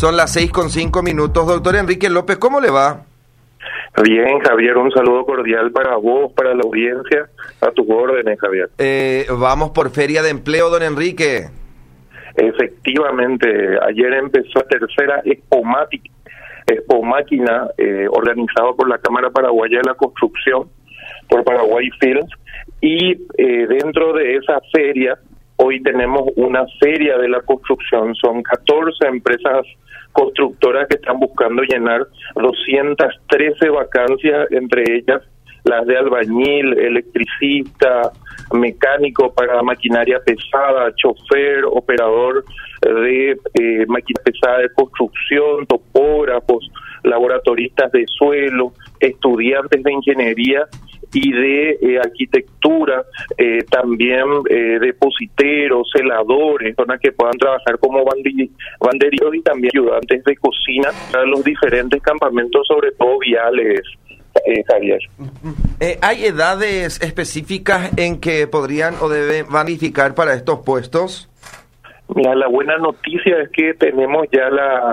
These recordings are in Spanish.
Son las 6:05. Doctor Enrique López, ¿cómo le va? Bien, Javier, un saludo cordial para vos, para la audiencia, a tus órdenes, Javier. Vamos por Feria de Empleo, don Enrique. Efectivamente, ayer empezó la tercera Expo Máquina, organizada por la Cámara Paraguaya de la Construcción, por Paraguay Films, y dentro de esa feria, hoy tenemos una feria de la construcción. Son 14 empresas constructoras que están buscando llenar 213 vacancias, entre ellas las de albañil, electricista, mecánico para maquinaria pesada, chofer, operador de máquina pesada de construcción, topógrafos, laboratoristas de suelo, estudiantes de ingeniería y de arquitectura, también depositeros, celadores, personas que puedan trabajar como banderilleros y también ayudantes de cocina para los diferentes campamentos, sobre todo viales, Javier. ¿Hay edades específicas en que podrían o deben vanificar para estos puestos? Mira, la buena noticia es que tenemos ya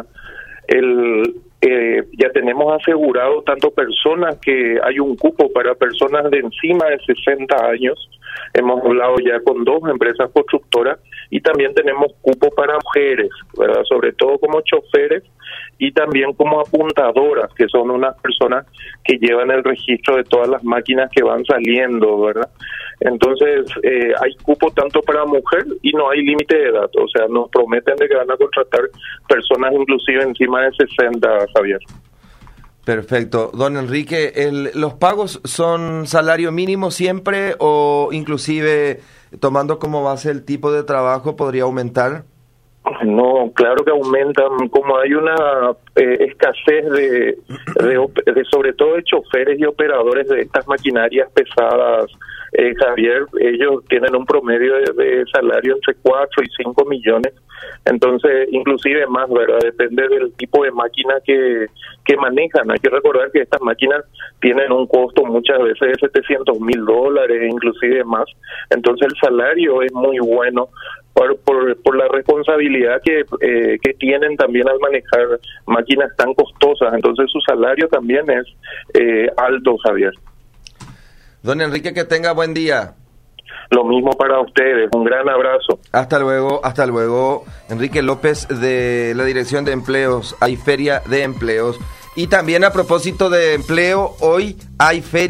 ya tenemos asegurado tanto personas que hay un cupo para personas de encima de 60 años. Hemos hablado ya con 2 empresas constructoras y también tenemos cupo para mujeres, ¿verdad? Sobre todo como choferes y también como apuntadoras, que son unas personas que llevan el registro de todas las máquinas que van saliendo, ¿verdad? Entonces, hay cupo tanto para mujer y no hay límite de edad. O sea, nos prometen de que van a contratar personas inclusive encima de 60, Javier. Perfecto. Don Enrique, ¿los pagos son salario mínimo siempre o inclusive tomando como base el tipo de trabajo podría aumentar? No, claro que aumentan. Como hay una escasez de sobre todo de choferes y operadores de estas maquinarias pesadas, Javier, ellos tienen un promedio de salario entre 4 y 5 millones, entonces inclusive más, ¿verdad? Depende del tipo de máquina que manejan. Hay que recordar que estas máquinas tienen un costo muchas veces de $700,000, inclusive más, entonces el salario es muy bueno por la responsabilidad que tienen también al manejar máquinas tan costosas, entonces su salario también es alto, Javier. Don Enrique, que tenga buen día. Lo mismo para ustedes, un gran abrazo. Hasta luego. Enrique López, de la Dirección de Empleos. Hay Feria de Empleos. Y también a propósito de empleo, hoy hay feria.